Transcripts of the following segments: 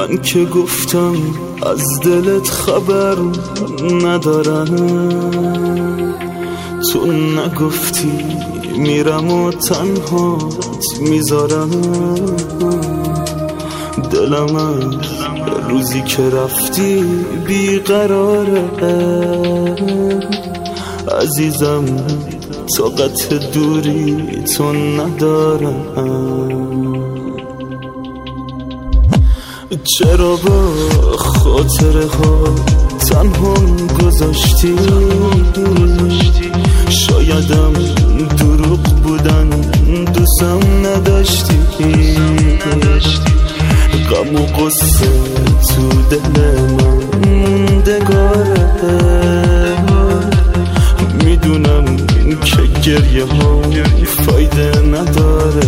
من که گفتم از دلت خبر ندارم، تو نگفتی میرم و تنهات میذارم. دلم از روزی که رفتی بیقراره عزیزم، طاقت دوری تو ندارم. چرا با خاطره ها تنهام گذاشتی؟ شایدم دروغ بودن دوستم نداشتی. غم و قصه تو دل من موندگاره، میدونم که گریه ها فایده نداره.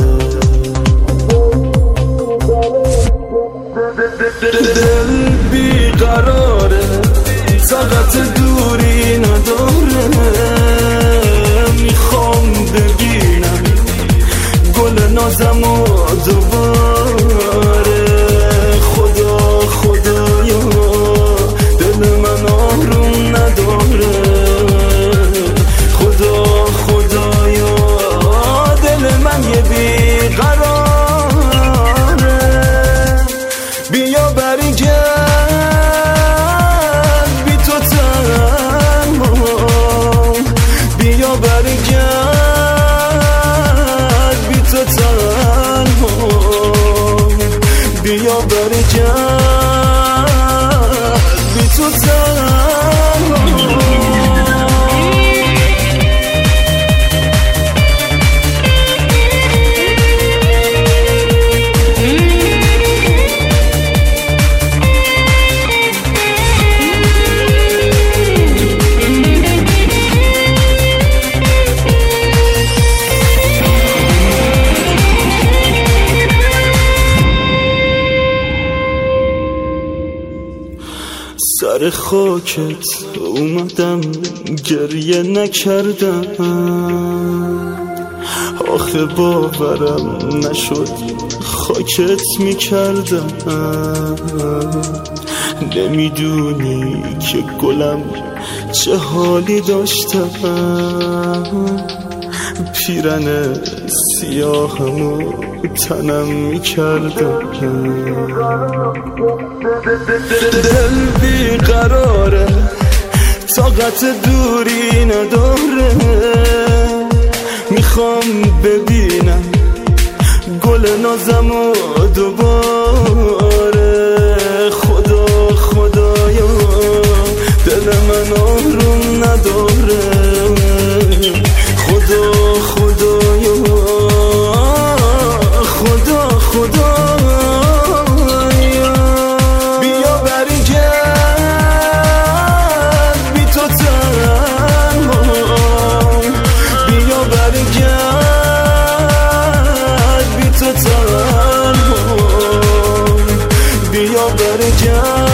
دل بیقراره، طاقت دوری نداره. میخوام ببینم گل نازمو دوباره. خدایا دل من آروم نداره. خدایا دل من یه بیقراره. بیا برگرد بی تو تنها، بیا برگرد بی تو تنها، بیا برگرد بی تو تنها. سر خاکت اومدم گریه نکردم، آخه باورم نشد خاکت میکردم. نمیدونی که گلم چه حالی داشتم، پیرن سیاهمو تنم میکردم. دل بیقراره، طاقت دوری نداره. میخوام ببینم گل نازمو دوباره. خدایا دل من آروم نداره. خدایا بیا برگرد بی تو تنها، بیا برگرد بی تو تنها، بیا برگرد